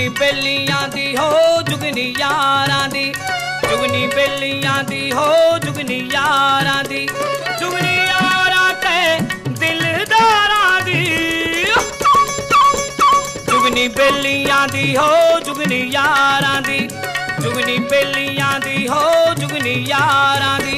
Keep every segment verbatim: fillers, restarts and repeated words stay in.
बेलियां दी हो जुगनी यारां दी, जुगनी बेलियां दी हो जुगनी यारां दी, जुगनी यारां ते दिलदारां दी। जुगनी बेलियां दी हो जुगनी यारां दी, जुगनी बेलियां दी हो जुगनी यारां दी।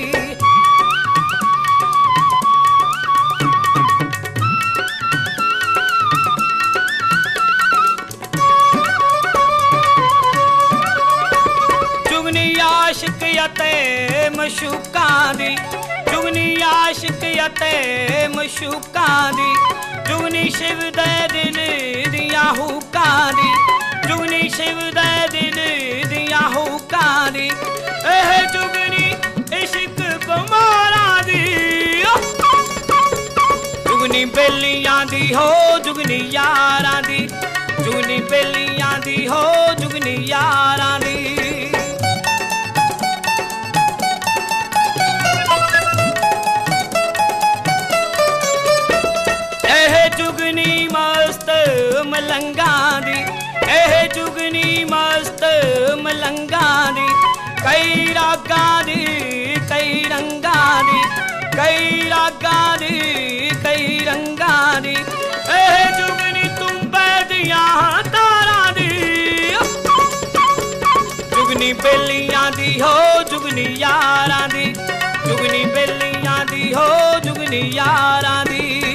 आशिक अते मशूकां दी, जुगनी आशिक अते मशूकां दी, जुगनी शिव दे दिल दियां हुकां दी, जुगनी शिव दे दिल दियां हुकां दी। एह जुगनी इश्क बमारां दी, जुगनी बेलियां दी हो जुगनी यारां दी, जुगनी बेलियां दी हो जुगनी यारां दी। जुगनी मस्त मलंगा दी, एह जुगनी मस्त मलंगा दी, कई रागा दी कई रंगा दी, कई रागा दी कई रंगा दी। एह जुगनी तुम्बे दियां तारां दी, जुगनी बेलियां दी हो जुगनी यारां दी, जुगनी बेलियां दी हो जुगनी यारां दी।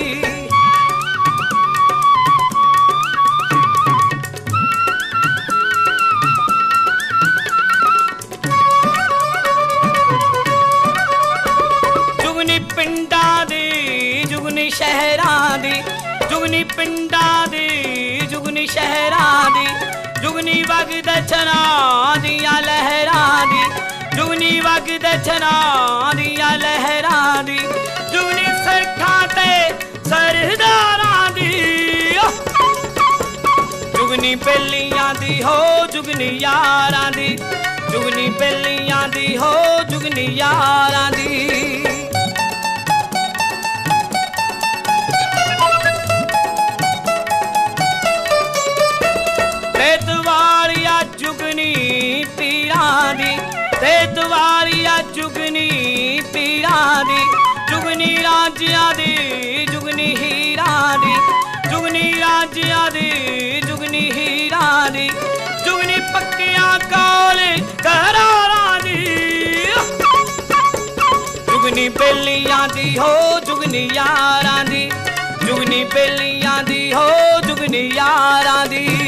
पिंडा दी जुगनी शहरां दी, जुगनी पिंडा दी जुगनी शहरां दी, जुगनी वगद छना दियां लहरां दी, जुगनी वगद छना दियां लहरां दी, जुगनी सरखां ते सरदारां दी। जुगनी बेलियां दी हो जुगनी यारां दी, जुगनी बेलियां दी हो जुगनी यारां दी। जुगनी पीरां दी, तेत वालिया जुगनी पीरां दी, जुगनी राजियां दी जुगनी हीरां दी, जुगनी राजियां दी जुगनी हीरां दी, जुगनी पक्कियां कौल करारां दी। जुगनी बेलियां दी हो जुगनी यारां दी, जुगनी बेलियां दी हो जुगनी यारां दी।